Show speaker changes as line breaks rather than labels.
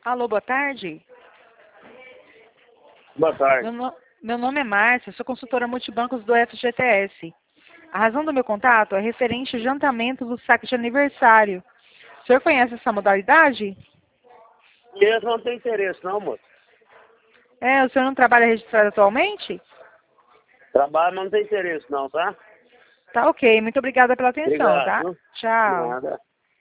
Alô, boa tarde.
Boa tarde.
Meu nome é Márcia, sou consultora multibancos do FGTS. A razão do meu contato é referente ao adiantamento do saque de aniversário. O senhor conhece essa modalidade?
E eles não têm interesse, não, moço.
O senhor não trabalha registrado atualmente?
Trabalho, mas não tem interesse, não, tá?
Tá ok, muito obrigada pela atenção,
Obrigado.
tá? Tchau.
Nada.